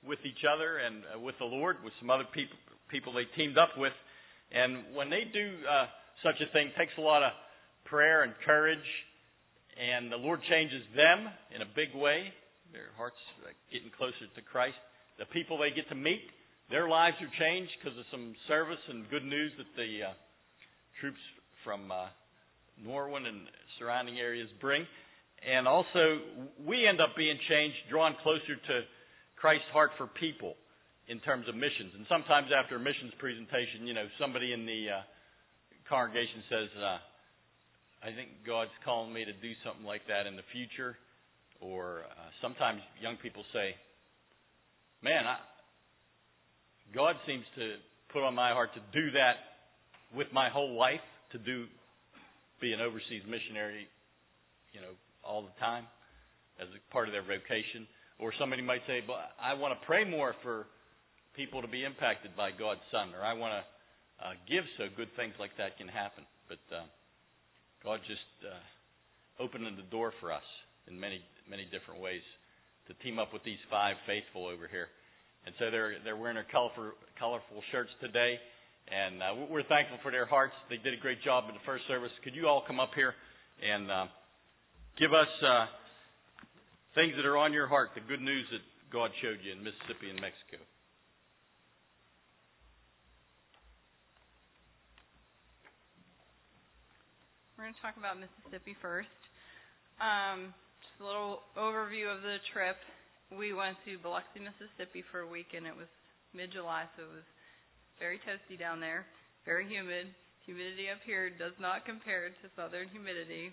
with each other and with the Lord, with some other people they teamed up with. And when they do such a thing, it takes a lot of prayer and courage, and the Lord changes them in a big way. Their hearts are getting closer to Christ. The people they get to meet, their lives are changed because of some service and good news that the troops from Norwin and surrounding areas bring. And also, we end up being changed, drawn closer to Christ's heart for people in terms of missions. And sometimes after a missions presentation, somebody in the congregation says, I think God's calling me to do something like that in the future. Or sometimes young people say, man, God seems to put on my heart to do that with my whole life, to be an overseas missionary, all the time as a part of their vocation. Or somebody might say, but I want to pray more for people to be impacted by God's Son, or I want to give so good things like that can happen. But God just opening the door for us in many, many different ways to team up with these 5 faithful over here. And so they're wearing their colorful shirts today, and we're thankful for their hearts. They did a great job in the first service. Could you all come up here and give us things that are on your heart, the good news that God showed you in Mississippi and Mexico? We're going to talk about Mississippi first. Just a little overview of the trip. We went to Biloxi, Mississippi for a week, and it was mid-July, so it was very toasty down there, very humid. Humidity up here does not compare to southern humidity.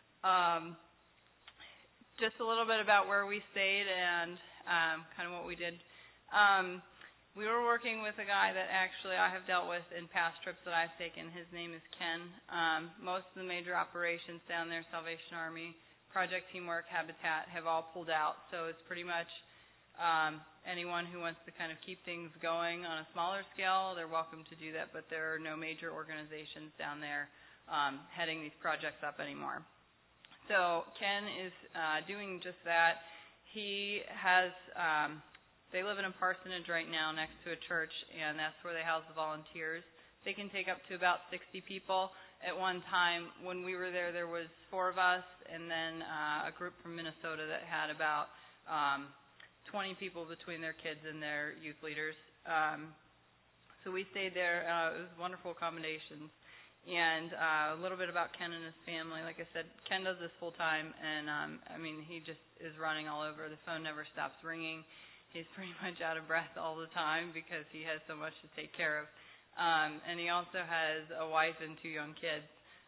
Just a little bit about where we stayed and kind of what we did. We were working with a guy that actually I have dealt with in past trips that I've taken. His name is Ken. Most of the major operations down there, Salvation Army, Project Teamwork, Habitat, have all pulled out. So it's pretty much anyone who wants to kind of keep things going on a smaller scale, they're welcome to do that. But there are no major organizations down there heading these projects up anymore. So Ken is doing just that. He has... They live in a parsonage right now next to a church, and that's where they house the volunteers. They can take up to about 60 people at one time. When we were there, there was 4 of us, and then a group from Minnesota that had about 20 people between their kids and their youth leaders. So we stayed there. It was wonderful accommodations. And a little bit about Ken and his family. Like I said, Ken does this full time, and he just is running all over. The phone never stops ringing. He's pretty much out of breath all the time because he has so much to take care of. And he also has a wife and 2 young kids.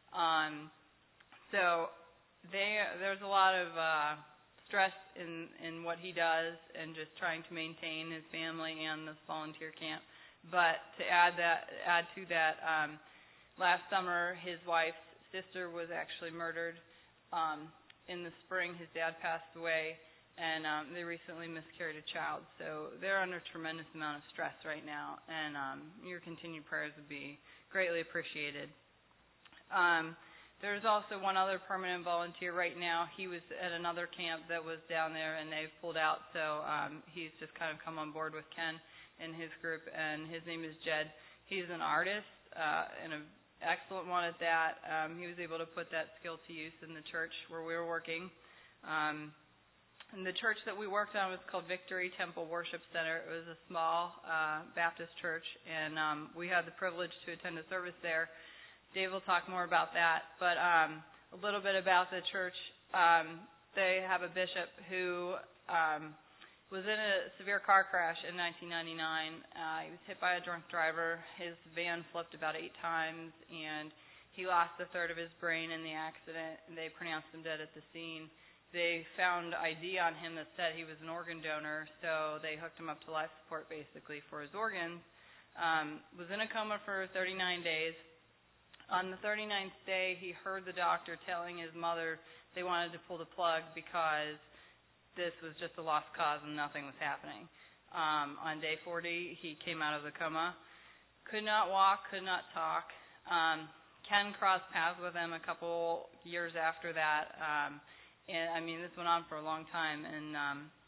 So there's a lot of stress in what he does and just trying to maintain his family and this volunteer camp. But to add to that, last summer his wife's sister was actually murdered. In the spring his dad passed away. And they recently miscarried a child. So they're under a tremendous amount of stress right now. And your continued prayers would be greatly appreciated. There's also one other permanent volunteer right now. He was at another camp that was down there, and they've pulled out. So he's just kind of come on board with Ken and his group. And his name is Jed. He's an artist and an excellent one at that. He was able to put that skill to use in the church where we were working. And the church that we worked on was called Victory Temple Worship Center. It was a small Baptist church, and we had the privilege to attend a service there. Dave will talk more about that. But a little bit about the church. They have a bishop who was in a severe car crash in 1999. He was hit by a drunk driver. His van flipped about 8 times, and he lost a third of his brain in the accident. They pronounced him dead at the scene. They found ID on him that said he was an organ donor, so they hooked him up to life support basically for his organs. Was in a coma for 39 days. On the 39th day, he heard the doctor telling his mother they wanted to pull the plug because this was just a lost cause and nothing was happening. On day 40, he came out of the coma. Could not walk, could not talk. Ken crossed paths with him a couple years after that. And this went on for a long time, and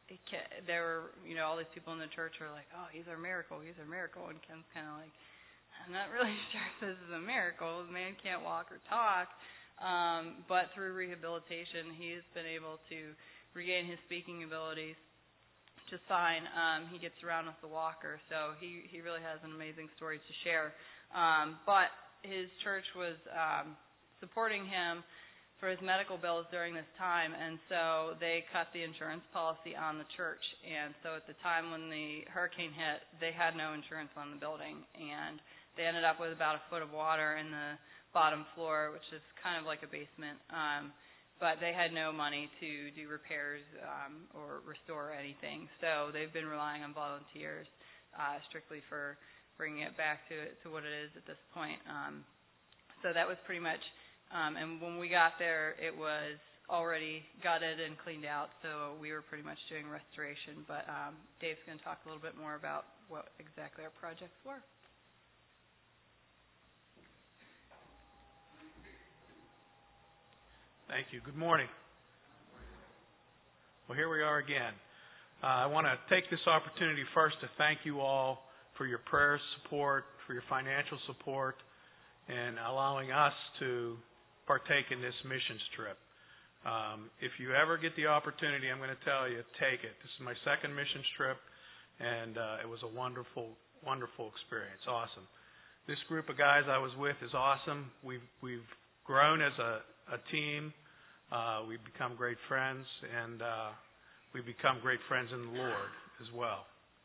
there were, all these people in the church were like, oh, he's our miracle, he's our miracle. And Ken's kind of like, I'm not really sure if this is a miracle. The man can't walk or talk. But through rehabilitation, he's been able to regain his speaking abilities just fine. He gets around with the walker, so he really has an amazing story to share. But his church was supporting him for his medical bills during this time, and so they cut the insurance policy on the church. And so at the time when the hurricane hit, they had no insurance on the building, and they ended up with about a foot of water in the bottom floor, which is kind of like a basement. But they had no money to do repairs or restore anything. So they've been relying on volunteers strictly for bringing it back to what it is at this point. So that was pretty much, and when we got there, it was already gutted and cleaned out, so we were pretty much doing restoration. But Dave's going to talk a little bit more about what exactly our projects were. Thank you. Good morning. Well, here we are again. I want to take this opportunity first to thank you all for your prayer support, for your financial support, and allowing us to partake in this missions trip. If you ever get the opportunity, I'm going to tell you, take it. This is my second missions trip, and it was a wonderful, wonderful experience. Awesome. This group of guys I was with is awesome. We've grown as a team. We've become great friends, and we've become great friends in the Lord as well.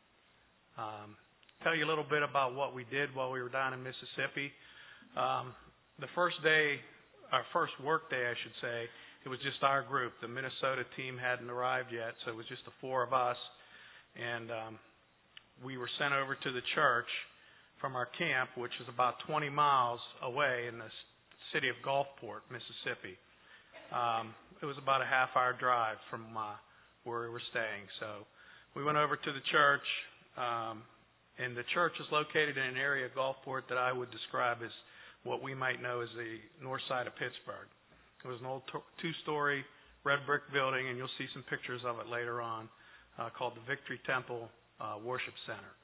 Tell you a little bit about what we did while we were down in Mississippi. The first day, our first work day, I should say, it was just our group. The Minnesota team hadn't arrived yet, so it was just the four of us. And we were sent over to the church from our camp, which is about 20 miles away in the city of Gulfport, Mississippi. It was about a half-hour drive from where we were staying. So we went over to the church, and the church is located in an area of Gulfport that I would describe as what we might know as the north side of Pittsburgh. It was an old two-story red brick building, and you'll see some pictures of it later on, called the Victory Temple Worship Center.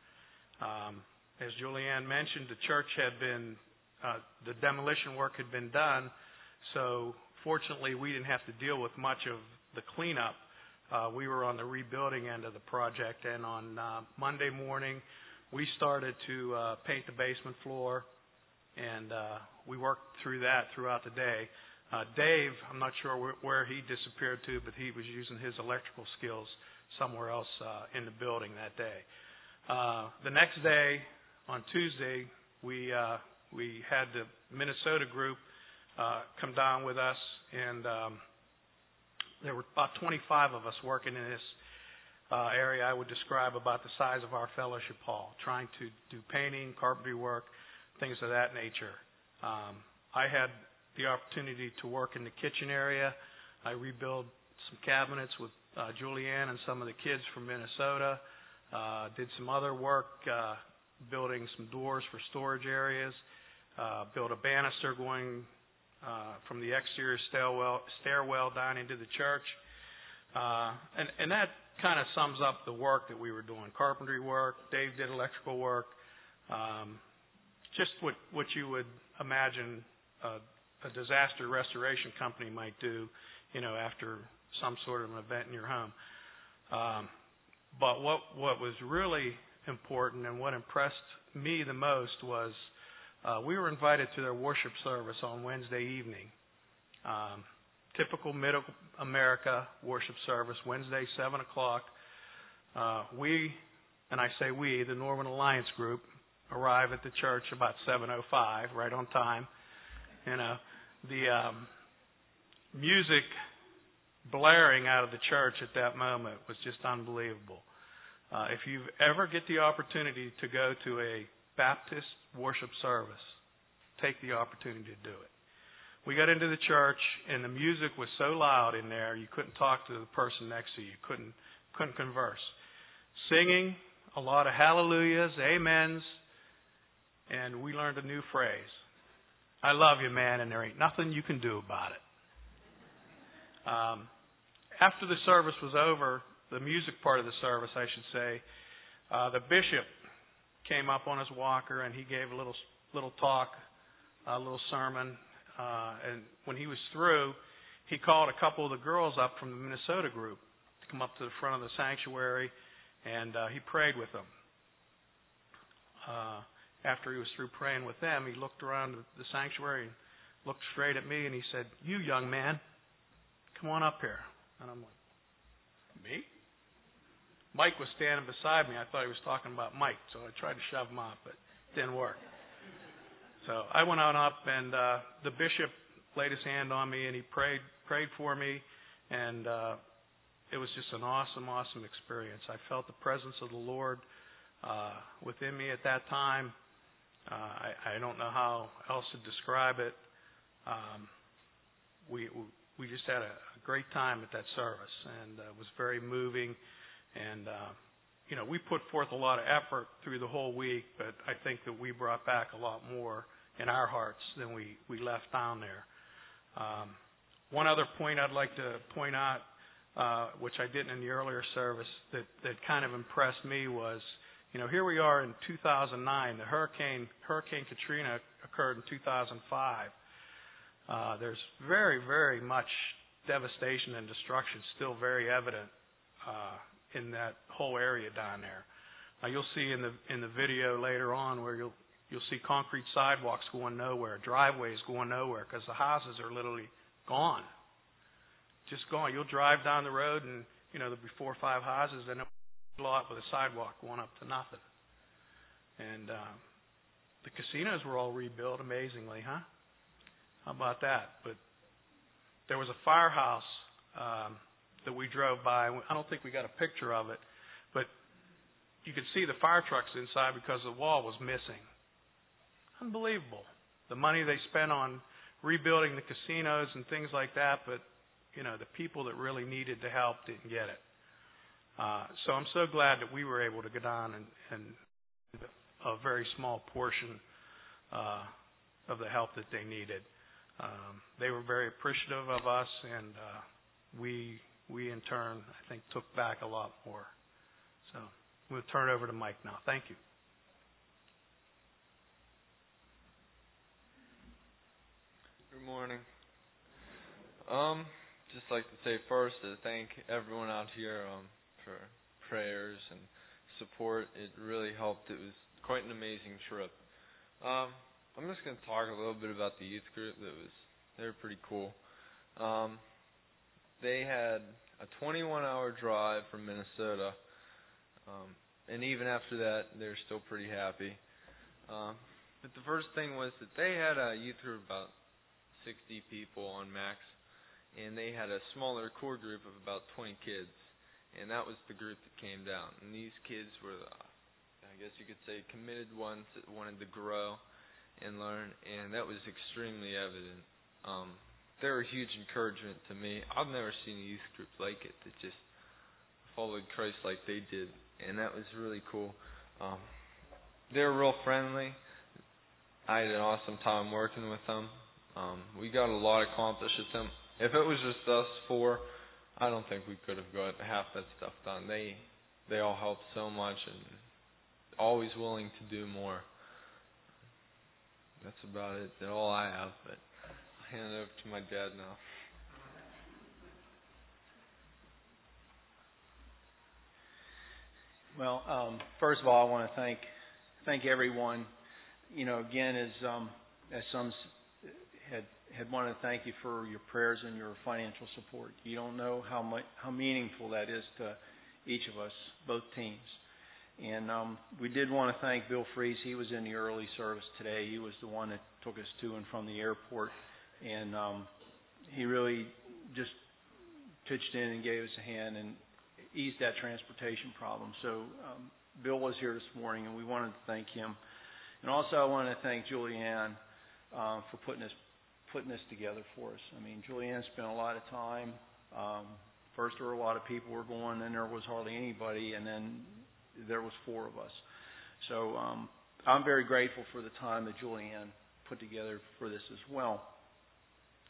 As Julianne mentioned, the church had been, the demolition work had been done, so fortunately we didn't have to deal with much of the cleanup. We were on the rebuilding end of the project, and on Monday morning we started to paint the basement floor, and we worked through that throughout the day. Dave, I'm not sure where he disappeared to, but he was using his electrical skills somewhere else in the building that day. The next day, on Tuesday, we had the Minnesota group come down with us, and there were about 25 of us working in this area I would describe about the size of our fellowship hall, trying to do painting, carpentry work, things of that nature. I had the opportunity to work in the kitchen area. I rebuilt some cabinets with Julianne and some of the kids from Minnesota. Did some other work, building some doors for storage areas. Built a banister going from the exterior stairwell down into the church. And that kind of sums up the work that we were doing. Carpentry work. Dave did electrical work. Just what you would imagine a disaster restoration company might do, after some sort of an event in your home. But what was really important and what impressed me the most was we were invited to their worship service on Wednesday evening. Typical Middle America worship service, Wednesday, 7 o'clock. We, and I say we, the Norman Alliance group, arrive at the church about 7:05, right on time. The music blaring out of the church at that moment was just unbelievable. If you ever get the opportunity to go to a Baptist worship service, take the opportunity to do it. We got into the church, and the music was so loud in there you couldn't talk to the person next to you. You couldn't converse. Singing, a lot of hallelujahs, amens, and we learned a new phrase. I love you, man, and there ain't nothing you can do about it. After the service was over, the music part of the service, I should say, the bishop came up on his walker and he gave a little talk, a little sermon. And when he was through, he called a couple of the girls up from the Minnesota group to come up to the front of the sanctuary, and he prayed with them. After he was through praying with them, he looked around the sanctuary and looked straight at me, and he said, "You young man, come on up here." And I'm like, "Me?" Mike was standing beside me. I thought he was talking about Mike, so I tried to shove him off, but it didn't work. So I went on up, and the bishop laid his hand on me, and he prayed for me, and it was just an awesome experience. I felt the presence of the Lord within me at that time. I don't know how else to describe it. We just had a great time at that service, and it was very moving. And we put forth a lot of effort through the whole week, but I think that we brought back a lot more in our hearts than we left down there. One other point I'd like to point out, which I didn't in the earlier service, that kind of impressed me was, here we are in 2009. The Hurricane Katrina occurred in 2005. There's very, very much devastation and destruction still very evident in that whole area down there. You'll see in the video later on where you'll see concrete sidewalks going nowhere, driveways going nowhere because the houses are literally gone, just gone. You'll drive down the road and there'll be 4 or 5 houses and a lot with a sidewalk going up to nothing. And the casinos were all rebuilt amazingly, huh? How about that? But there was a firehouse that we drove by. I don't think we got a picture of it, but you could see the fire trucks inside because the wall was missing. Unbelievable. The money they spent on rebuilding the casinos and things like that, but the people that really needed the help didn't get it. So I'm so glad that we were able to go down and a very small portion of the help that they needed. They were very appreciative of us, and we in turn, I think, took back a lot more. So we'll turn it over to Mike now. Thank you. Good morning. Just like to say first to thank everyone out here for prayers and support. It really helped. It was quite an amazing trip. I'm just going to talk a little bit about the youth group. They were pretty cool. They had a 21-hour drive from Minnesota, and even after that, they're still pretty happy. But the first thing was that they had a youth group of about 60 people on max, and they had a smaller core group of about 20 kids, and that was the group that came down. And these kids were, I guess you could say, committed ones that wanted to grow and learn, and that was extremely evident. They were a huge encouragement to me. I've never seen a youth group like it that just followed Christ like they did, and that was really cool. They were real friendly. I had an awesome time working with them. We got a lot accomplished with them. If it was just us 4, I don't think we could have got half that stuff done. They all helped so much and always willing to do more. That's about it. That's all I have, but I'll hand it over to my dad now. Well, first of all, I want to thank everyone. Again, as some had wanted to thank you for your prayers and your financial support. You don't know how meaningful that is to each of us, both teams. And we did want to thank Bill Freeze. He was in the early service today. He was the one that took us to and from the airport, and he really just pitched in and gave us a hand and eased that transportation problem. So Bill was here this morning, and we wanted to thank him. And also I wanted to thank Julianne for putting this together for us. I mean, Julianne spent a lot of time. First there were a lot of people were going, then there was hardly anybody, and then there was 4 of us. So I'm very grateful for the time that Julianne put together for this as well.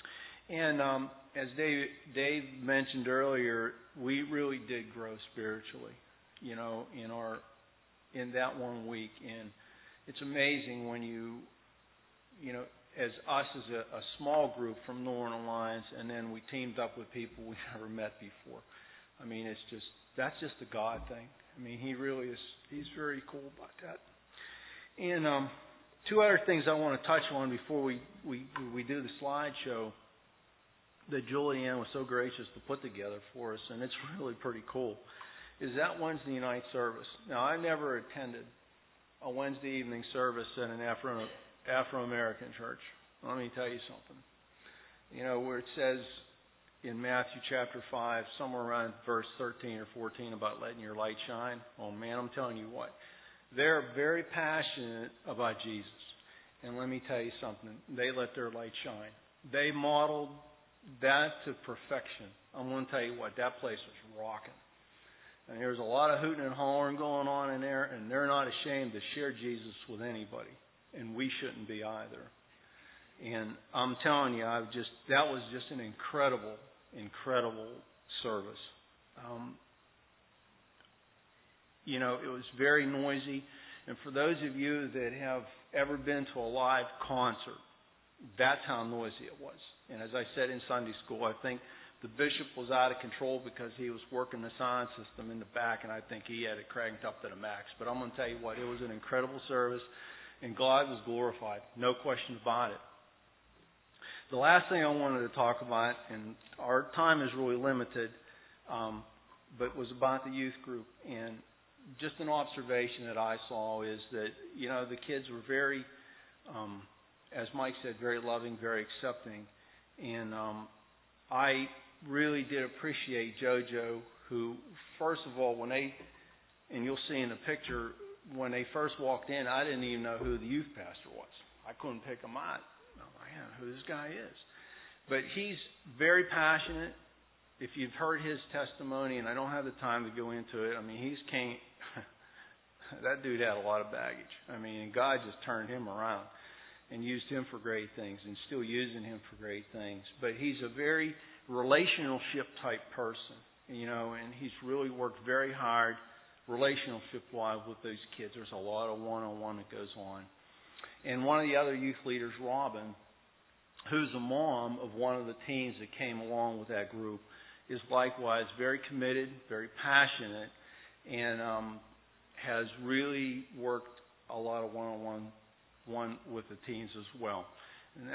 And as Dave mentioned earlier, we really did grow spiritually, you know, in that 1 week. And it's amazing when you know, as us as a small group from New Orleans Alliance, and then we teamed up with people we never met before. I mean, that's just a God thing. I mean, he really is. He's very cool about that. And two other things I want to touch on before we do the slideshow that Julianne was so gracious to put together for us, and it's really pretty cool, is that Wednesday night service. Now, I never attended a Wednesday evening service at an Afro-American church. Let me tell you something. You know, where it says in Matthew chapter 5, somewhere around verse 13 or 14 about letting your light shine. Oh man, I'm telling you what. They're very passionate about Jesus. And let me tell you something. They let their light shine. They modeled that to perfection. I'm going to tell you what, that place was rocking. And there's a lot of hooting and hollering going on in there, and they're not ashamed to share Jesus with anybody. And we shouldn't be either. And I'm telling you, that was just an incredible service. You know, it was very noisy. And for those of you that have ever been to a live concert, that's how noisy it was. And as I said in Sunday school, I think the bishop was out of control because he was working the sound system in the back, and I think he had it cranked up to the max. But I'm going to tell you what, it was an incredible service, and God was glorified. No question about it. The last thing I wanted to talk about, and our time is really limited, but was about the youth group. And just an observation that I saw is that, you know, the kids were very, as Mike said, very loving, very accepting. And I really did appreciate JoJo, who, first of all, and you'll see in the picture, when they first walked in, I didn't even know who the youth pastor was. I couldn't pick him out. Man, who this guy is. But he's very passionate. If you've heard his testimony, and I don't have the time to go into it, I mean, that dude had a lot of baggage. I mean, and God just turned him around and used him for great things and still using him for great things. But he's a very relationship type person, you know, and he's really worked very hard relationship-wise with those kids. There's a lot of one-on-one that goes on. And one of the other youth leaders, Robin, who's a mom of one of the teens that came along with that group, is likewise very committed, very passionate, and has really worked a lot of one with the teens as well. And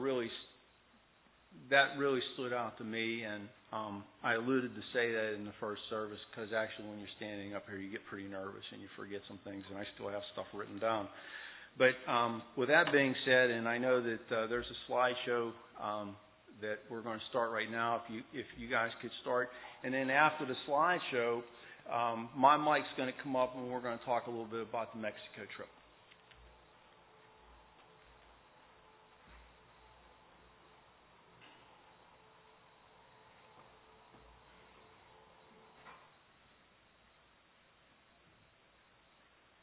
that really stood out to me, and I alluded to say that in the first service, because actually when you're standing up here, you get pretty nervous and you forget some things, and I still have stuff written down. But with that being said, and I know that there's a slideshow that we're going to start right now, if you guys could start. And then after the slideshow, my mic's going to come up and we're going to talk a little bit about the Mexico trip.